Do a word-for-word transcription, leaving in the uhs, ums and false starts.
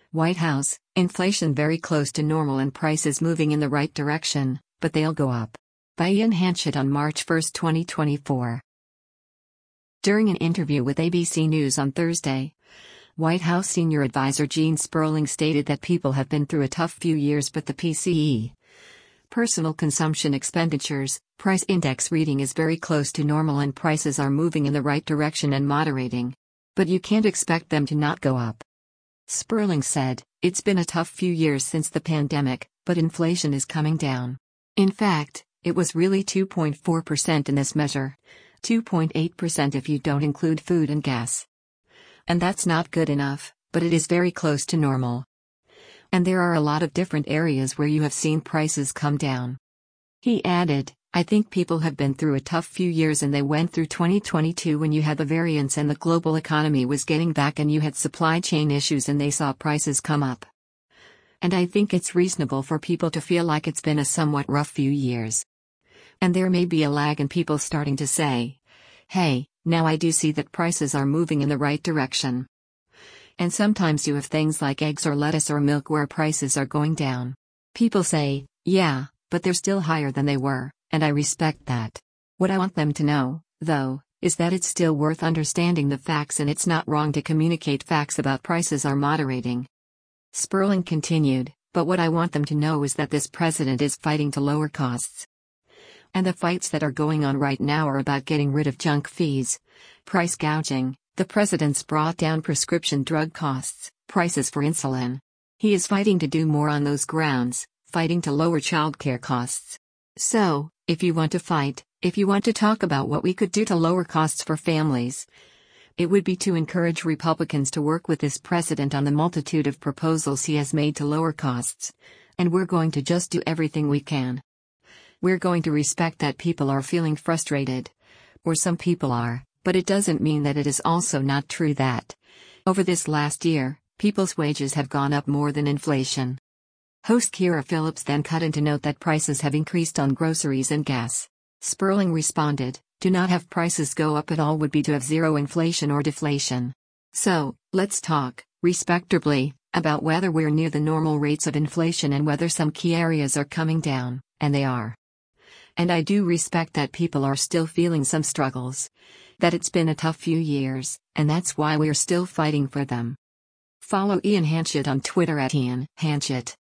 White House, inflation very close to normal and prices moving in the right direction, but they'll go up. By Ian Hanchett on March first, twenty twenty-four. During an interview with A B C News on Thursday, White House senior advisor Gene Sperling stated that people have been through a tough few years, but the P C E, personal consumption expenditures, price index reading is very close to normal and prices are moving in the right direction and moderating. But you can't expect them to not go up. Sperling said, "It's been a tough few years since the pandemic, but inflation is coming down. In fact, it was really two point four percent in this measure, two point eight percent if you don't include food and gas. And that's not good enough, but it is very close to normal. And there are a lot of different areas where you have seen prices come down." He added, "I think people have been through a tough few years and they went through twenty twenty-two when you had the variants and the global economy was getting back and you had supply chain issues and they saw prices come up. And I think it's reasonable for people to feel like it's been a somewhat rough few years. And there may be a lag in people starting to say, hey, now I do see that prices are moving in the right direction. And sometimes you have things like eggs or lettuce or milk where prices are going down. People say, yeah, but they're still higher than they were. And I respect that. What I want them to know, though, is that it's still worth understanding the facts and it's not wrong to communicate facts about prices are moderating." Sperling continued, "But what I want them to know is that this president is fighting to lower costs. And the fights that are going on right now are about getting rid of junk fees, price gouging. The president's brought down prescription drug costs, prices for insulin. He is fighting to do more on those grounds, fighting to lower childcare costs. So, if you want to fight, if you want to talk about what we could do to lower costs for families, it would be to encourage Republicans to work with this president on the multitude of proposals he has made to lower costs. And we're going to just do everything we can. We're going to respect that people are feeling frustrated. Or some people are, but it doesn't mean that it is also not true that, over this last year, people's wages have gone up more than inflation." Host Kira Phillips then cut in to note that prices have increased on groceries and gas. Sperling responded, "To not have prices go up at all would be to have zero inflation or deflation. So, let's talk, respectably, about whether we're near the normal rates of inflation and whether some key areas are coming down, and they are. And I do respect that people are still feeling some struggles. That it's been a tough few years, and that's why we're still fighting for them." Follow Ian Hanchett on Twitter at Ian Hanchett.